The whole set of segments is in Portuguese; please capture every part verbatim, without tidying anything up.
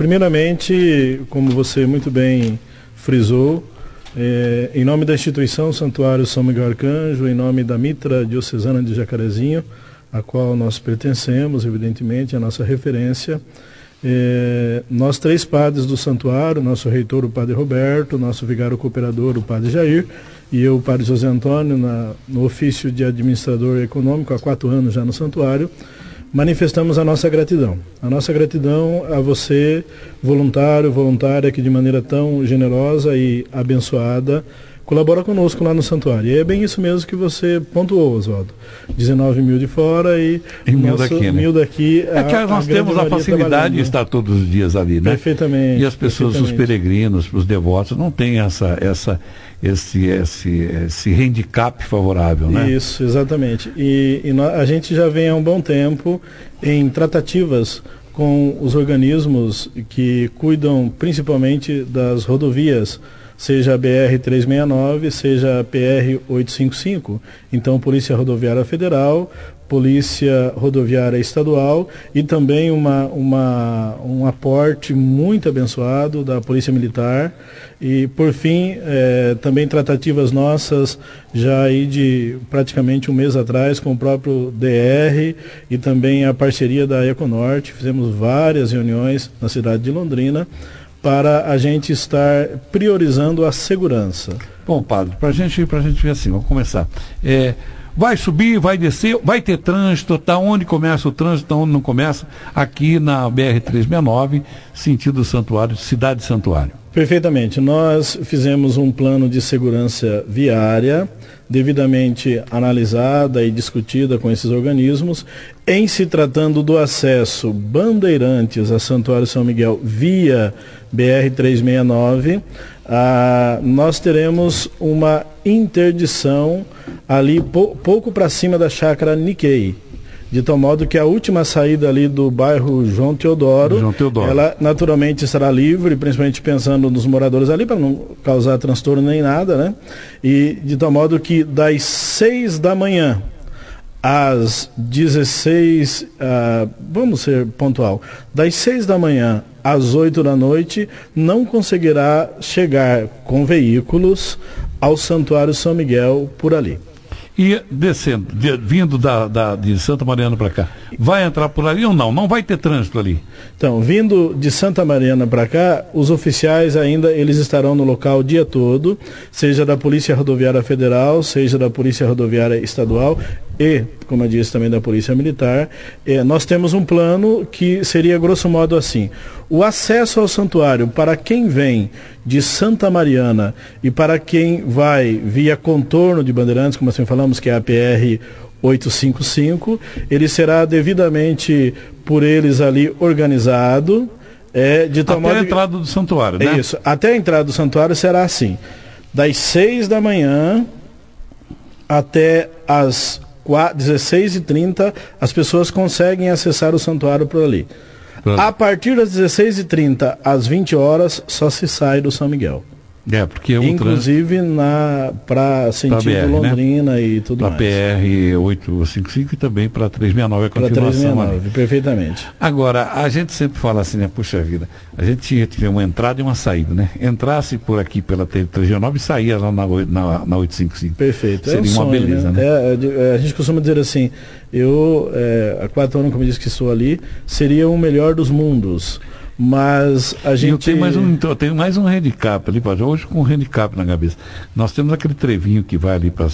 primeiramente, como você muito bem frisou, é, em nome da instituição Santuário São Miguel Arcanjo, em nome da Mitra Diocesana de Jacarezinho, a qual nós pertencemos, evidentemente, a nossa referência, é, nós três padres do santuário, nosso reitor, o padre Roberto, nosso vigário cooperador, o padre Jair, e eu, o padre José Antônio, na, no ofício de administrador econômico, há quatro anos já no santuário, manifestamos a nossa gratidão. A nossa gratidão a você, voluntário, voluntária, que de maneira tão generosa e abençoada colabora conosco lá no santuário. E é bem isso mesmo que você pontuou, Oswaldo. dezenove mil de fora e, e mil daqui. Né? Mil daqui é que a, nós a temos a facilidade de estar todos os dias ali, né? Perfeitamente. E as pessoas, os peregrinos, os devotos, não têm essa, essa, esse, esse, esse handicap favorável, né? Isso, exatamente. E, e nós, a gente já vem há um bom tempo em tratativas com os organismos que cuidam principalmente das rodovias, seja a B R trezentos e sessenta e nove, seja a P R oitocentos e cinquenta e cinco, então Polícia Rodoviária Federal, Polícia Rodoviária Estadual e também uma, uma, um aporte muito abençoado da Polícia Militar e, por fim, eh, também tratativas nossas já aí de praticamente um mês atrás com o próprio D R e também a parceria da Econorte. Fizemos várias reuniões na cidade de Londrina para a gente estar priorizando a segurança. Bom, padre, para gente, a gente ver assim, vamos começar. É, vai subir, vai descer, vai ter trânsito, tá onde começa o trânsito, tá onde não começa, aqui na B R trezentos e sessenta e nove, sentido santuário, cidade santuário. Perfeitamente. Nós fizemos um plano de segurança viária, devidamente analisada e discutida com esses organismos. Em se tratando do acesso Bandeirantes a Santuário São Miguel via B R trezentos e sessenta e nove, ah, nós teremos uma interdição ali pou, pouco para cima da chácara Nikkei, de tal modo que a última saída ali do bairro João Teodoro, João Teodoro. ela naturalmente será livre, principalmente pensando nos moradores ali, para não causar transtorno nem nada, né? E de tal modo que das seis da manhã às dezesseis, ah, vamos ser pontual, das seis da manhã às oito da noite, não conseguirá chegar com veículos ao Santuário São Miguel por ali. E descendo, de, vindo da, da, de Santa Mariana para cá, vai entrar por ali ou não? Não vai ter trânsito ali? Então, vindo de Santa Mariana para cá, os oficiais ainda, eles estarão no local o dia todo, seja da Polícia Rodoviária Federal, seja da Polícia Rodoviária Estadual e, como eu disse, também da Polícia Militar. Eh, nós temos um plano que seria, grosso modo, assim: o acesso ao santuário para quem vem de Santa Mariana e para quem vai via contorno de Bandeirantes, como assim falamos, que é a P R oitocentos e cinquenta e cinco, ele será devidamente por eles ali organizado. É, de tal até modo a entrada do santuário, né? É isso, até a entrada do santuário será assim: das seis da manhã até as dezesseis e trinta, as pessoas conseguem acessar o santuário por ali. Pronto. A partir das dezesseis e trinta às vinte horas, só se sai do São Miguel. É, porque o inclusive trânsito... na para sentido B R, Londrina, né? E tudo pra mais. Para P R oitocentos e cinquenta e cinco e também para trezentos e sessenta e nove a continuação. trezentos e sessenta e nove, perfeitamente. Agora, a gente sempre fala assim, né? Puxa vida, a gente tinha que ter uma entrada e uma saída, né? Entrasse por aqui pela trezentos e sessenta e nove e saía lá na, na, na oitocentos e cinquenta e cinco. Perfeito. Seria é um uma sonho, beleza, né? né? É, a gente costuma dizer assim, eu, é, há quatro anos, como eu disse que estou ali, seria o melhor dos mundos. Mas a gente... Eu tenho mais um, eu tenho mais um handicap ali, hoje com um handicap na cabeça. Nós temos aquele trevinho que vai ali para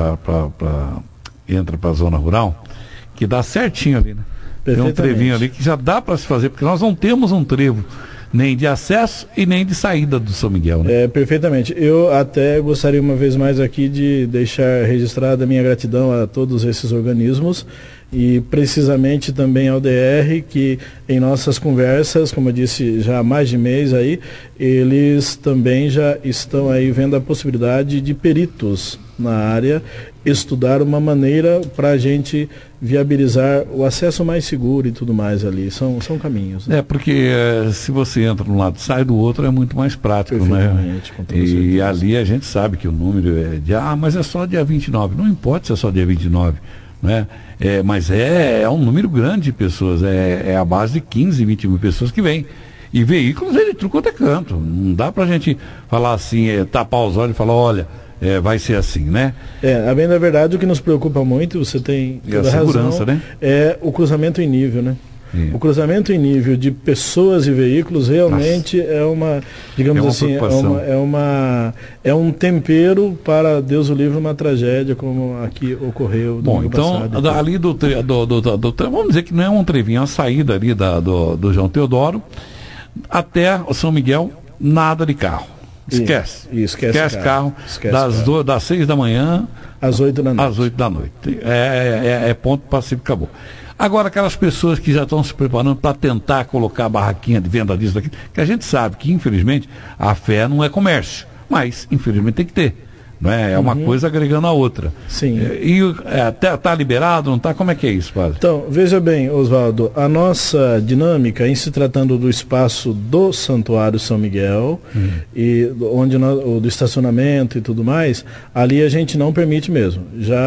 entra para a zona rural, que dá certinho ali, né? Tem um trevinho ali que já dá para se fazer, porque nós não temos um trevo nem de acesso e nem de saída do São Miguel, né? É, perfeitamente. Eu até gostaria uma vez mais aqui de deixar registrada a minha gratidão a todos esses organismos e precisamente também ao D R, que em nossas conversas, como eu disse já há mais de mês aí, eles também já estão aí vendo a possibilidade de peritos na área estudar uma maneira para a gente viabilizar o acesso mais seguro e tudo mais ali. São, são caminhos, né? É, porque é, se você entra de um lado e sai do outro é muito mais prático, né? E ali a gente sabe que o número é de, ah, mas é só dia vinte e nove. Não importa se é só dia vinte e nove, né? É, mas é, é um número grande de pessoas, é, é a base de quinze, vinte mil pessoas que vêm. E veículos ele tudo quanto é canto. Não dá pra gente falar assim, é, tapar os olhos e falar, olha, é, vai ser assim, né? É, a bem da verdade, o que nos preocupa muito, você tem toda e a segurança, razão, né? É o cruzamento em nível, né? Sim. O cruzamento em nível de pessoas e veículos realmente Nossa. é uma, digamos é uma assim, é, uma, é, uma, é um tempero para, Deus o livre, uma tragédia como aqui ocorreu. Bom, então, passado, ali do, do, do, do, do, vamos dizer que não é um trevinho, é uma saída ali da, do, do João Teodoro até o São Miguel, nada de carro. Esquece. Isso, esquece, esquece carro. carro esquece das, carro. Do, das seis da manhã às oito da noite. Às oito da noite. É, é, é ponto pacífico, acabou. Agora, aquelas pessoas que já estão se preparando para tentar colocar a barraquinha de venda disso, daquilo, que a gente sabe que, infelizmente, a fé não é comércio, mas, infelizmente, tem que ter. Não é? É uma uhum. coisa agregando a outra. Sim. E está é, tá liberado, não está? Como é que é isso, padre? Então, veja bem, Oswaldo, a nossa dinâmica, em se tratando do espaço do Santuário São Miguel, uhum. e onde nós, o do estacionamento e tudo mais, ali a gente não permite mesmo. Já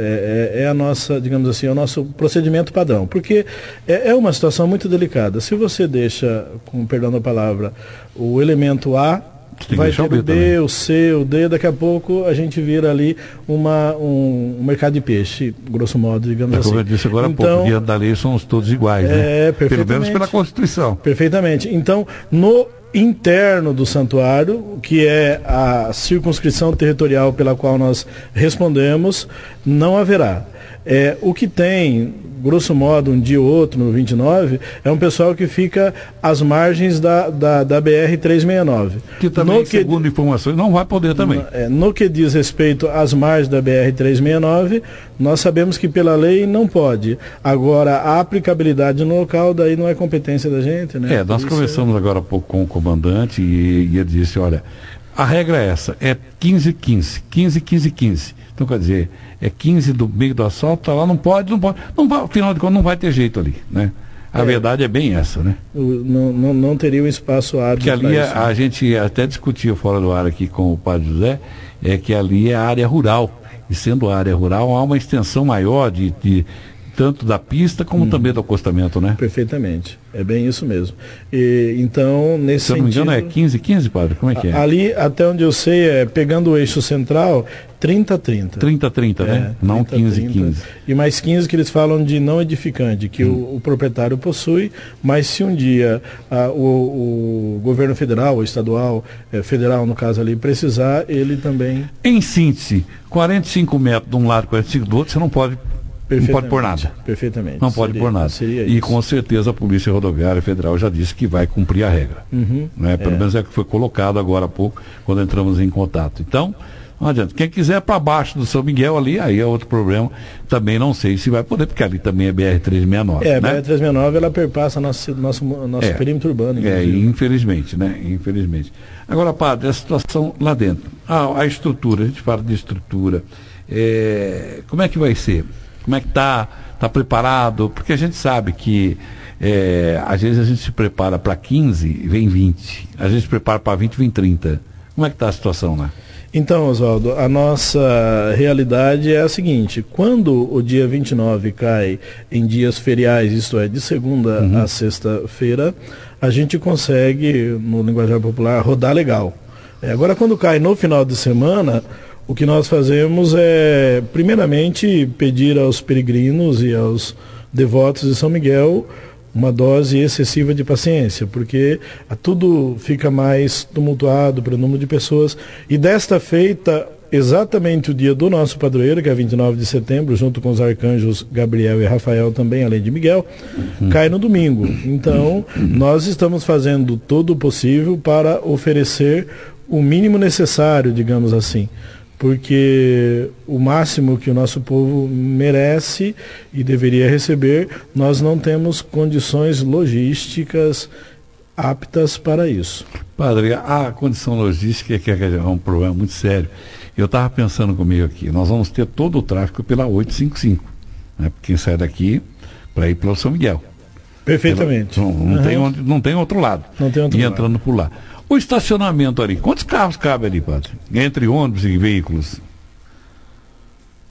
é, é a nossa, digamos assim, é o nosso procedimento padrão. Porque é, é uma situação muito delicada. Se você deixa, com perdão da palavra, o elemento A, vai ter o B, também. o C, o D, daqui a pouco a gente vira ali uma, um, um mercado de peixe, grosso modo, digamos é assim. Como eu disse agora há então, pouco, diante da lei somos todos iguais, né? É, perfeitamente. Pelo menos pela Constituição. Perfeitamente. Então, no interno do santuário, que é a circunscrição territorial pela qual nós respondemos, não haverá. É, o que tem, grosso modo, um dia ou outro, no vinte e nove, é um pessoal que fica às margens da, da, da B R trezentos e sessenta e nove. Que também, no segundo que, informações, não vai poder também. No, é, no que diz respeito às margens da B R trezentos e sessenta e nove, nós sabemos que pela lei não pode. Agora, a aplicabilidade no local, daí não é competência da gente, né? É, nós Isso conversamos é... agora há pouco com o comandante e, e ele disse, olha, a regra é essa, é quinze, quinze, quinze, quinze, quinze. Então, quer dizer, é quinze do meio do assalto, tá lá, não pode, não pode, não vai, afinal de contas não vai ter jeito ali, né? A é, verdade é bem essa, né? Não, não, não teria um espaço hábil. Que ali a, a gente até discutiu fora do ar aqui com o padre José, é que ali é área rural, e sendo área rural há uma extensão maior de, de tanto da pista como hum. também do acostamento, né? Perfeitamente, é bem isso mesmo. E, então, nesse Se eu não me sentido... engano é quinze, quinze, padre? Como é que é? Ali, até onde eu sei, é pegando o eixo central, trinta a trinta. trinta a trinta, é, né? Não quinze a quinze. E mais quinze que eles falam de não edificante, que hum. o, o proprietário possui, mas se um dia a, o, o governo federal, ou estadual, é, federal no caso ali, precisar, ele também... Em síntese, quarenta e cinco metros de um lado, quarenta e cinco do outro, você não pode... Não pode pôr nada. Perfeitamente. Não pode seria, pôr nada. E com certeza a Polícia Rodoviária Federal já disse que vai cumprir a regra. Uhum, né? Pelo é. menos é o que foi colocado agora há pouco, quando entramos em contato. Então, não adianta. Quem quiser para baixo do São Miguel ali, aí é outro problema. Também não sei se vai poder, porque ali também é B R trezentos e sessenta e nove. É, né? a B R trezentos e sessenta e nove ela perpassa nosso, nosso, nosso é. perímetro urbano. Inclusive. É, infelizmente, né? Infelizmente. Agora, padre, a situação lá dentro. Ah, a estrutura, a gente fala de estrutura. É, como é que vai ser? Como é que está? Está preparado? Porque a gente sabe que é, às vezes a gente se prepara para quinze e vem vinte. Às vezes se prepara para vinte e vem trinta. Como é que está a situação lá? Então, Oswaldo, a nossa realidade é a seguinte: quando o dia vinte e nove cai em dias feriais, isto é, de segunda uhum. a sexta-feira, a gente consegue, no linguajar popular, rodar legal. É, agora, quando cai no final de semana, o que nós fazemos é, primeiramente, pedir aos peregrinos e aos devotos de São Miguel uma dose excessiva de paciência, porque tudo fica mais tumultuado pelo número de pessoas. E desta feita, exatamente o dia do nosso padroeiro, que é vinte e nove de setembro, junto com os arcanjos Gabriel e Rafael também, além de Miguel, uhum. cai no domingo. Então, nós estamos fazendo todo o possível para oferecer o mínimo necessário, digamos assim, porque o máximo que o nosso povo merece e deveria receber, nós não temos condições logísticas aptas para isso. Padre, a condição logística que é um problema muito sério. Eu estava pensando comigo aqui, nós vamos ter todo o tráfego pela oitocentos e cinquenta e cinco, né? Quem sai daqui para ir pelo São Miguel. Perfeitamente. Pela, não, não, uhum. tem onde, não tem outro lado. Não tem outro e lado. entrando por lá. O estacionamento ali, quantos carros cabem ali, padre? Entre ônibus e veículos?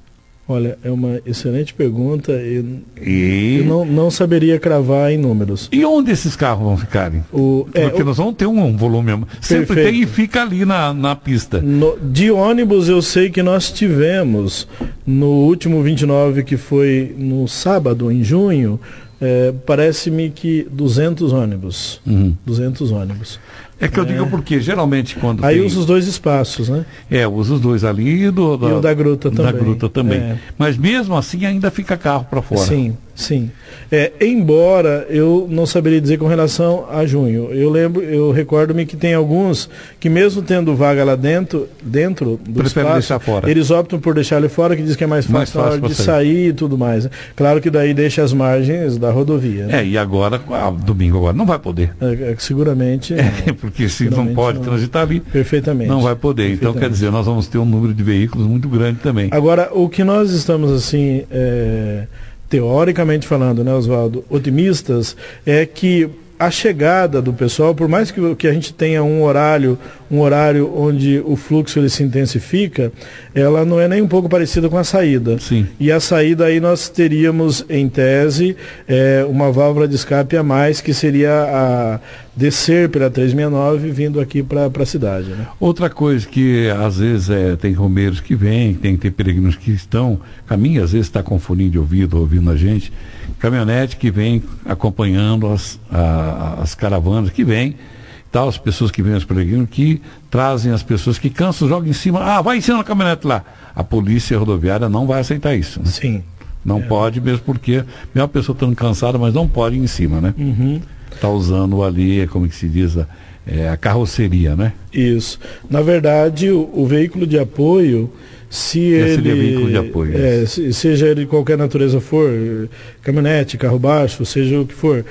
Olha, é uma excelente pergunta e, E, eu não, não saberia cravar em números. e onde esses carros vão ficar? O, é, Porque o- nós vamos ter um volume. Sempre Perfeito. tem e fica ali na, na pista. no- de ônibus eu sei que nós tivemos no último vinte e nove, que foi no sábado, em junho, é, parece-me que duzentos ônibus. Uhum. duzentos ônibus. É que eu digo porque geralmente quando Aí tem... usa os dois espaços, né? É, usa os dois ali e, do, E o da gruta da também. gruta também. É. Mas mesmo assim ainda fica carro para fora. Sim, sim. É, embora eu não saberia dizer com relação a junho. Eu lembro, eu recordo-me que tem alguns que mesmo tendo vaga lá dentro, dentro do Preferem espaço, deixar fora. eles optam por deixar ele fora, que diz que é mais fácil, Mais na hora fácil de pra sair e tudo mais, né? Claro que daí deixa as margens da rodovia, né? É, e agora, ah, domingo agora, não vai poder. É, é, seguramente, É, porque se não Geralmente pode não. transitar ali, perfeitamente. não vai poder. Então, quer Perfeitamente. dizer, nós vamos ter um número de veículos muito grande também. Agora, o que nós estamos, assim, é, teoricamente falando, né, Oswaldo, otimistas, é que a chegada do pessoal, por mais que, que a gente tenha um horário, um horário onde o fluxo ele se intensifica, ela não é nem um pouco parecida com a saída. Sim. E a saída aí nós teríamos, em tese, é, uma válvula de escape a mais, que seria a descer pela trezentos e sessenta e nove vindo aqui para a cidade, né? Outra coisa que às vezes é, tem romeiros que vêm, tem, tem peregrinos que estão, caminho, às vezes está com fone de ouvido, ouvindo a gente, caminhonete que vem acompanhando as, a, as caravanas que vêm, tal, as pessoas que vêm, os peregrinos, que trazem as pessoas que cansam, jogam em cima, ah, vai em cima da caminhonete lá. A polícia rodoviária não vai aceitar isso, né? Sim. Não pode, mesmo porque, mesmo a pessoa estando cansada, mas não pode ir em cima, né? Uhum. Está usando ali, como que se diz, a, é, a carroceria, né? Isso. Na verdade, o, o veículo de apoio, se Já ele. seria veículo de apoio, é, se- seja ele de qualquer natureza for, eh, caminhonete, carro baixo, seja o que for,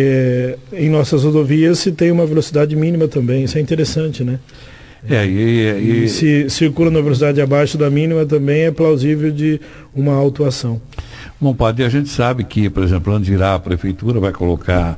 é, em nossas rodovias se tem uma velocidade mínima também. Isso é interessante, né? É, e, e- E se circula na velocidade abaixo da mínima também é plausível de uma autuação. Bom, padre, a gente sabe que, por exemplo, antes de ir à prefeitura, vai colocar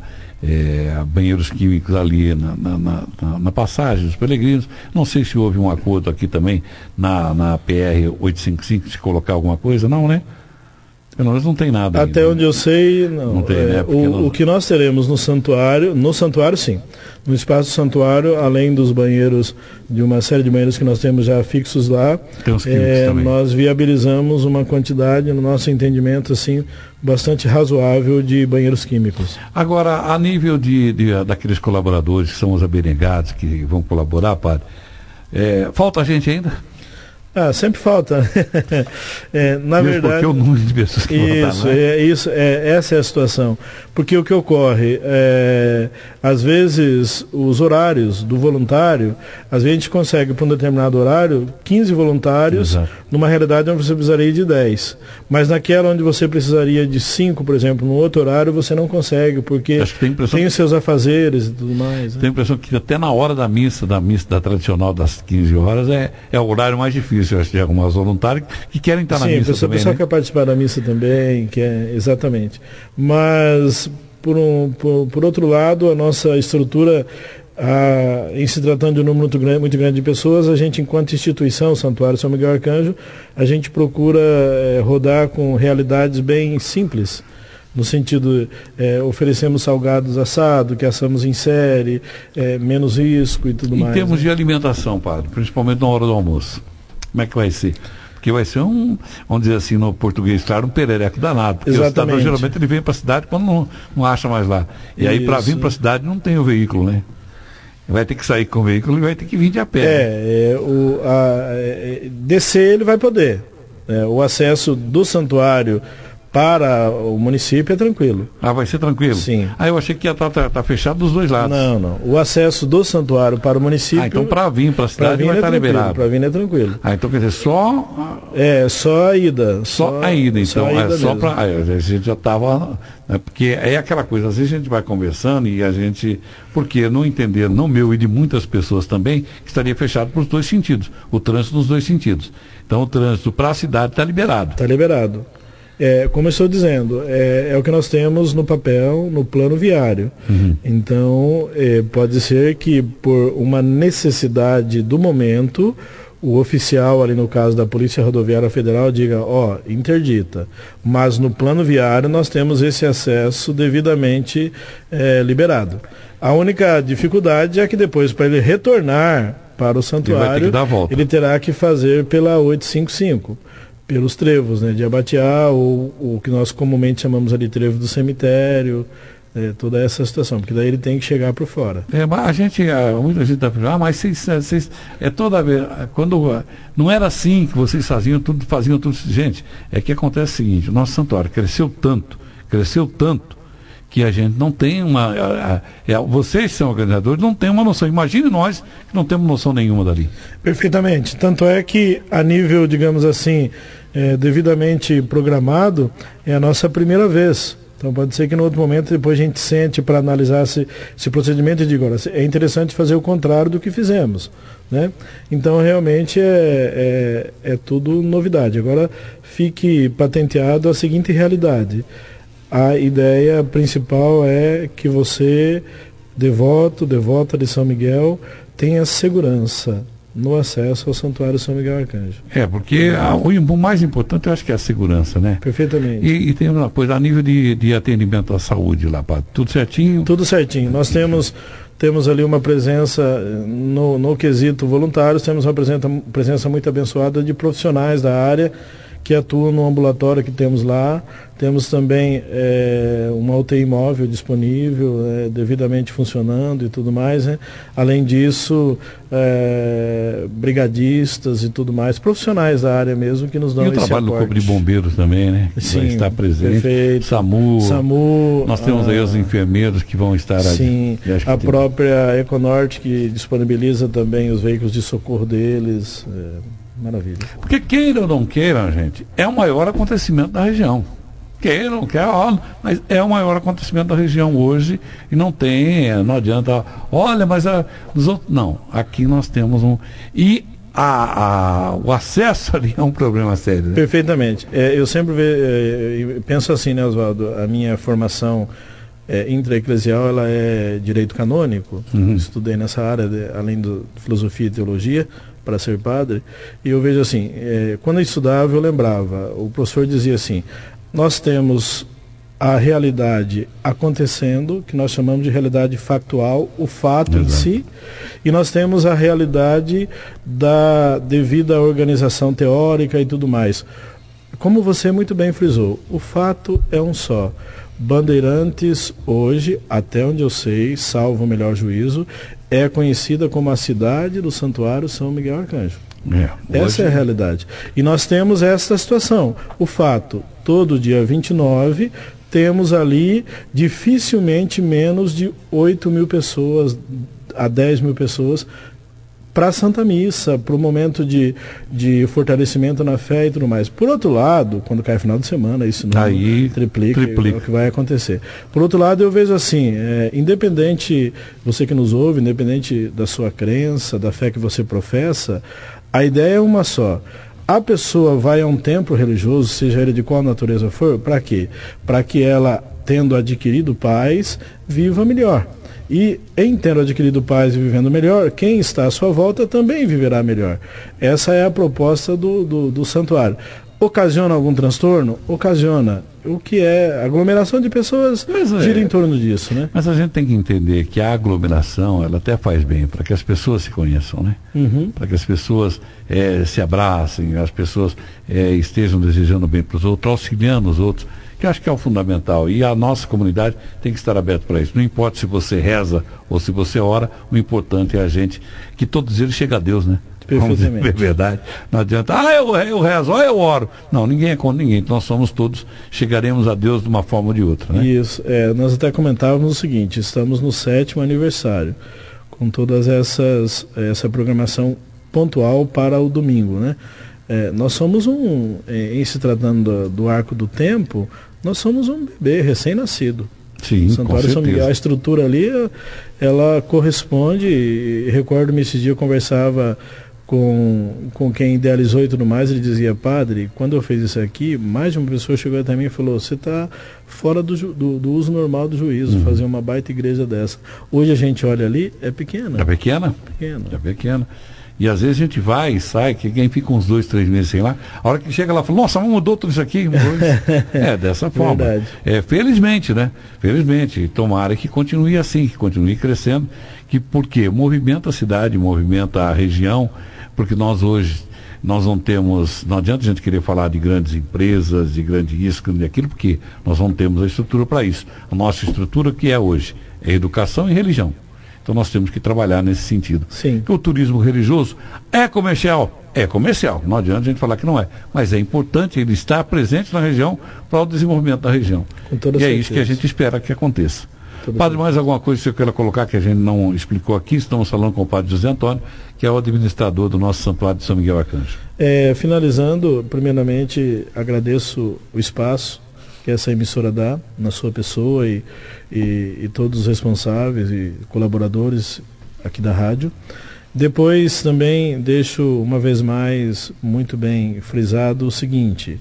é, banheiros químicos ali na, na, na, na- na passagem dos peregrinos. Não sei se houve um acordo aqui também na, na P R oitocentos e cinquenta e cinco, se colocar alguma coisa, não, né? Pelo menos não tem nada. Até ainda. onde eu sei, não. Não tem, É, né? Porque o, não- o que nós teremos no santuário, no santuário sim. No espaço do santuário, além dos banheiros, de uma série de banheiros que nós temos já fixos lá, Tem os químicos é, também. nós viabilizamos uma quantidade, no nosso entendimento, assim, bastante razoável de banheiros químicos. Agora, a nível de, de- daqueles colaboradores que são os abnegados, que vão colaborar, padre, é, falta gente ainda? Ah, sempre falta. É, na Mesmo verdade. porque o número de pessoas que Isso, votaram, né? é, isso é, essa é a situação. Porque o que ocorre, é, às vezes, os horários do voluntário, às vezes a gente consegue, para um determinado horário, quinze voluntários, Exato. numa realidade onde você precisaria de dez. Mas naquela onde você precisaria de cinco, por exemplo, no outro horário, você não consegue, porque Acho que tem a impressão tem os seus afazeres e tudo mais. Né? Tenho a impressão que até na hora da missa, da missa da tradicional das quinze horas, é, é o horário mais difícil, eu acho, de algumas voluntárias que querem estar na Sim, a missa pessoa, também, pessoa né? quer participar da missa também, quer, exatamente. Mas, por, um, por, por outro lado, a nossa estrutura, ah, em se tratando de um número muito grande, muito grande de pessoas, a gente, enquanto instituição, Santuário São Miguel Arcanjo, a gente procura eh, rodar com realidades bem simples. No sentido, eh, oferecemos salgados assados, que assamos em série, eh, menos risco e tudo Em mais. termos né? de alimentação, padre, principalmente na hora do almoço, como é que vai ser? Porque vai ser um, vamos dizer assim, no português, claro, um perereco danado. Porque o cidadão Exatamente. geralmente ele vem para a cidade quando não, não acha mais lá. E aí, para Isso. vir para a cidade, não tem o veículo, né? Vai ter que sair com o veículo e vai ter que vir de a pé. né? É, é, o, a, é, descer ele vai poder. É, o acesso do santuário para o município é tranquilo. Ah, vai ser tranquilo? Sim. Ah, eu achei que ia estar tá, tá fechado dos dois lados. Não, não. O acesso do santuário para o município. Ah, então para vir para a pra cidade vir vai é estar tranquilo. liberado. Para vir é tranquilo. Ah, então quer dizer, só É, só a ida. Só, a ida, então. Só a ida é só mesmo. para. A gente já estava. Né, porque é aquela coisa, às vezes a gente vai conversando e a gente. Porque não entender, não meu e de muitas pessoas também, que estaria fechado para os dois sentidos. O trânsito nos dois sentidos. Então o trânsito para a cidade está liberado. Está liberado. É, como eu estou dizendo, é, é o que nós temos no papel, no plano viário. Uhum. Então, é, pode ser que por uma necessidade do momento, o oficial ali no caso da Polícia Rodoviária Federal diga, ó, interdita, mas no plano viário nós temos esse acesso devidamente é, liberado. A única dificuldade é que depois, para ele retornar para o santuário, ele, ele terá que fazer pela oitocentos e cinquenta e cinco, pelos trevos, né, de Abatiá, ou o que nós comumente chamamos ali de trevo do cemitério, é, toda essa situação, porque daí ele tem que chegar por fora. É, mas a gente, muita gente está falando, ah, mas vocês, vocês, é toda vez, quando, não era assim que vocês faziam tudo, faziam tudo, gente, é que acontece o seguinte, o nosso santuário cresceu tanto, cresceu tanto, que a gente não tem uma, a, a, a, vocês que são organizadores, não tem uma noção, imagine nós que não temos noção nenhuma dali. Perfeitamente, tanto é que a nível, digamos assim, é, devidamente programado, é a nossa primeira vez. Então pode ser que no outro momento depois a gente sente para analisar esse, esse procedimento e diga, olha, é interessante fazer o contrário do que fizemos, né? Então realmente é, é, é tudo novidade. Agora fique patenteado a seguinte realidade. A ideia principal é que você, devoto, devota de São Miguel, tenha segurança no acesso ao Santuário São Miguel Arcanjo. É, porque a, o mais importante eu acho que é a segurança, né? Perfeitamente. E, e tem uma coisa, a nível de, de atendimento à saúde lá, Padre, tudo certinho? Tudo certinho. Nós temos, temos ali uma presença, no, no quesito voluntários, temos uma presença, presença muito abençoada de profissionais da área que atuam no ambulatório que temos lá. Temos também é, uma U T I móvel disponível, é, devidamente funcionando e tudo mais, né? Além disso, é, brigadistas e tudo mais, profissionais da área mesmo que nos dão esse aporte. E o trabalho do Corpo de Bombeiros também, né? Que sim, vai estar presente. Perfeito. SAMU. SAMU. Nós temos a, aí os enfermeiros que vão estar ali. Sim, a própria Econorte que disponibiliza também os veículos de socorro deles. É, maravilha. Porque queira ou não queira, gente, é o maior acontecimento da região. Queira ou não queira, mas é o maior acontecimento da região hoje e não tem, não adianta, olha, mas a, os outros, não, aqui nós temos um, e a, a, o acesso ali é um problema sério. Né? Perfeitamente. É, eu sempre ve, é, penso assim, né, Oswaldo, a minha formação é, intraeclesial, ela é direito canônico, uhum. Estudei nessa área, de, além de filosofia e teologia, para ser padre, e eu vejo assim, é, quando eu estudava eu lembrava, o professor dizia assim, nós temos a realidade acontecendo, que nós chamamos de realidade factual, o fato Exato. Em si, e nós temos a realidade da devida organização teórica e tudo mais. Como você muito bem frisou, o fato é um só. Bandeirantes hoje, até onde eu sei, salvo o melhor juízo, é conhecida como a cidade do Santuário São Miguel Arcanjo. É, hoje... Essa é a realidade. E nós temos esta situação. O fato, todo dia vinte e nove, temos ali dificilmente menos de oito mil pessoas a dez mil pessoas para a Santa Missa, para o momento de, de fortalecimento na fé e tudo mais. Por outro lado, quando cai final de semana, isso não Aí, triplica, triplica, é o que vai acontecer. Por outro lado, eu vejo assim, é, independente, você que nos ouve, independente da sua crença, da fé que você professa, a ideia é uma só. A pessoa vai a um templo religioso, seja ele de qual natureza for, para quê? Para que ela, tendo adquirido paz, viva melhor. E em tendo adquirido paz e vivendo melhor, quem está à sua volta também viverá melhor. Essa é a proposta do, do, do santuário. Ocasiona algum transtorno? Ocasiona. O que é aglomeração de pessoas mas, gira é, em torno disso, né? Mas a gente tem que entender que a aglomeração, ela até faz bem, para que as pessoas se conheçam, né? Uhum. Para que as pessoas é, se abracem, as pessoas é, estejam desejando bem para os outros, auxiliando os outros, que eu acho que é o fundamental. E a nossa comunidade tem que estar aberta para isso. Não importa se você reza ou se você ora, o importante é a gente, que todos eles chegam a Deus, né? Perfeitamente. É verdade. Não adianta, ah, eu, eu rezo, ah, eu oro. Não, ninguém é contra ninguém. Nós somos todos, chegaremos a Deus de uma forma ou de outra, né? Isso. É, nós até comentávamos o seguinte, estamos no sétimo aniversário, com todas essas, essa programação pontual para o domingo, né? É, nós somos um, em se tratando do, do arco do tempo, nós somos um bebê recém-nascido. Sim, Santuário São Miguel, a estrutura ali, ela corresponde, e recordo-me esse dia eu conversava com, com quem idealizou e tudo mais, ele dizia, padre, quando eu fiz isso aqui, mais de uma pessoa chegou até mim e falou, você está fora do, do, do uso normal do juízo, uhum. fazer uma baita igreja dessa. Hoje a gente olha ali, é pequena. É pequena? Pequena. É pequena. E às vezes a gente vai e sai, que quem fica uns dois, três meses sem lá, a hora que chega lá, fala, nossa, mudou tudo isso aqui. É, dessa forma. É, felizmente, né? Felizmente. Tomara que continue assim, que continue crescendo. Que, por quê? Movimenta a cidade, movimenta a região, porque nós hoje, nós não temos, não adianta a gente querer falar de grandes empresas, de grande isso, de aquilo, porque nós não temos a estrutura para isso. A nossa estrutura que é hoje é educação e religião. Então nós temos que trabalhar nesse sentido. Sim. O turismo religioso é comercial? É comercial. Não adianta a gente falar que não é. Mas é importante ele estar presente na região para o desenvolvimento da região. Com toda e certeza. É isso que a gente espera que aconteça. Tudo Padre, bem. mais alguma coisa que você queira colocar que a gente não explicou aqui? Estamos falando com o Padre José Antônio, que é o administrador do nosso Santuário de São Miguel Arcanjo. É, finalizando, primeiramente agradeço o espaço que essa emissora dá na sua pessoa e, e, e todos os responsáveis e colaboradores aqui da rádio. Depois também deixo uma vez mais muito bem frisado o seguinte,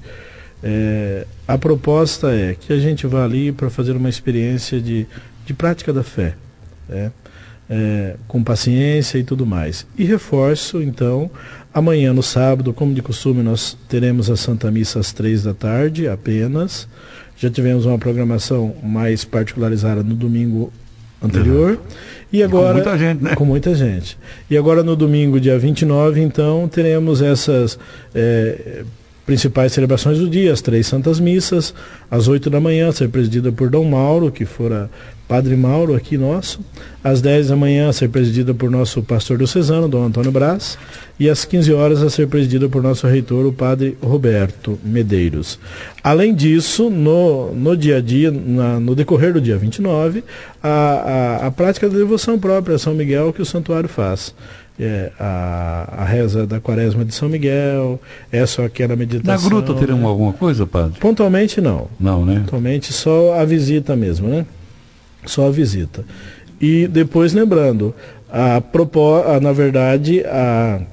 é, a proposta é que a gente vá ali para fazer uma experiência de, de prática da fé, né? É, com paciência e tudo mais. E reforço, então, amanhã no sábado, como de costume, nós teremos a Santa Missa às três da tarde apenas. Já tivemos uma programação mais particularizada no domingo anterior. Uhum. E agora, e com muita gente, né? Com muita gente. E agora no domingo, dia vinte e nove, então, teremos essas é, principais celebrações do dia, as três Santas Missas, às oito da manhã, a ser presidida por Dom Mauro, que fora Padre Mauro aqui nosso, às dez da manhã a ser presidida por nosso pastor diocesano, Dom Antônio Brás, e às quinze horas a ser presidida por nosso reitor, o Padre Roberto Medeiros. Além disso, no, no dia a dia, na, no decorrer do dia vinte e nove, a, a, a prática da devoção própria a São Miguel que o santuário faz. É, a, a reza da quaresma de São Miguel, é só aquela meditação. Na gruta teremos, né, alguma coisa, Padre? Pontualmente não. Não, né? Pontualmente só a visita mesmo, né? Só a visita. E depois lembrando, a propó a, na verdade, a,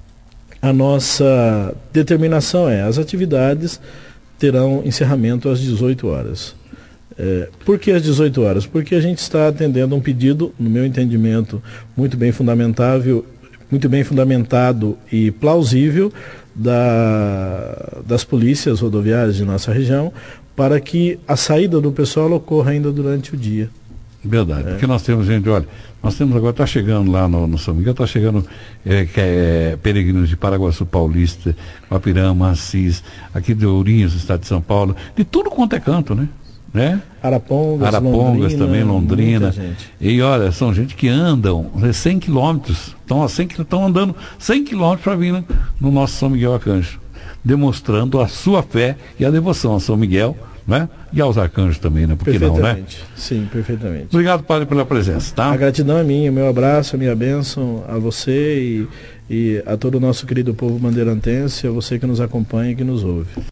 a nossa determinação é, as atividades terão encerramento às dezoito horas. É, por que às dezoito horas? Porque a gente está atendendo um pedido, no meu entendimento, muito bem fundamentável, muito bem fundamentado e plausível da, das polícias rodoviárias de nossa região, para que a saída do pessoal ocorra ainda durante o dia. Verdade, é. Porque nós temos, gente, olha, nós temos agora, está chegando lá no, no São Miguel, está chegando é, que é, peregrinos de Paraguaçu Paulista, Guapirama, Assis, aqui de Ourinhos, estado de São Paulo, de tudo quanto é canto, né? né? Arapongas, Arapongas Londrina, também, Londrina. Gente. E olha, são gente que andam cem quilômetros, estão andando cem quilômetros para vir, né, no nosso São Miguel Arcanjo, demonstrando a sua fé e a devoção a São Miguel, né? E aos arcanjos também, né? Por que não, né? Sim, perfeitamente. Obrigado, Padre, pela presença, tá? A gratidão é minha, meu abraço, a minha bênção a você e, e a todo o nosso querido povo bandeirantense, a você que nos acompanha e que nos ouve.